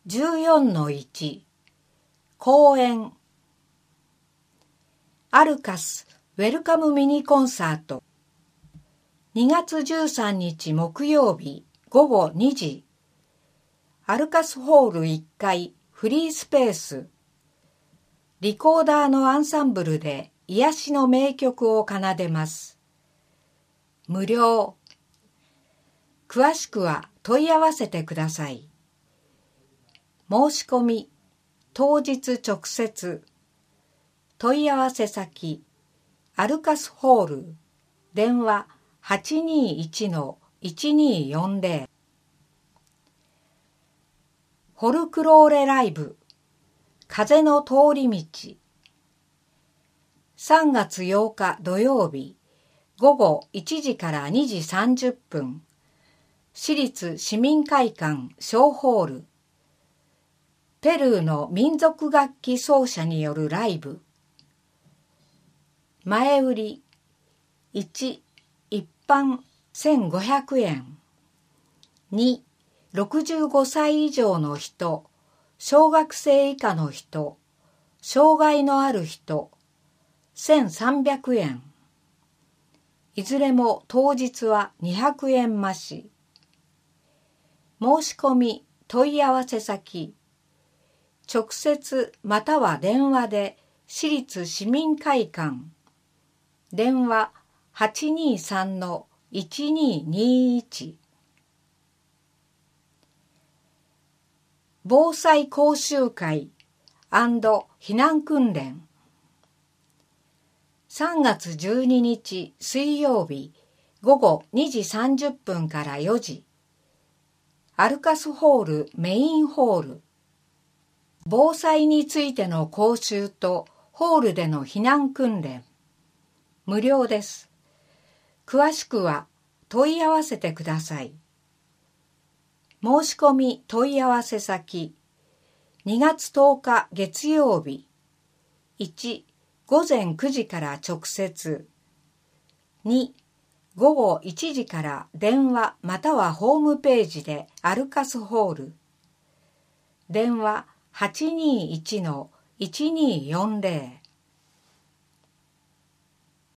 14-1 公演アルカスウェルカムミニコンサート2月13日木曜日午後2時アルカスホール1階フリースペースリコーダーのアンサンブルで癒しの名曲を奏でます。無料。詳しくは問い合わせてください。申し込み、当日直接。問い合わせ先、アルカスホール、電話 821-1240。フォルクローレライブ、風の通り道。3月8日土曜日、午後1時から2時30分、市立市民会館小ホール。ペルーの民族楽器奏者によるライブ。前売り1、一般1500円。2、65歳以上の人、小学生以下の人、障害のある人、1300円。いずれも当日は200円増し。申し込み、問い合わせ先、直接または電話で市立市民会館、電話 823-1221。防災講習会&避難訓練。3月12日水曜日午後2時30分から4時。アルカスホールメインホール。防災についての講習とホールでの避難訓練。無料です。詳しくは問い合わせてください。申し込み問い合わせ先、2月10日月曜日、1、午前9時から直接、2、午後1時から電話またはホームページでアルカスホール、電話 821-1240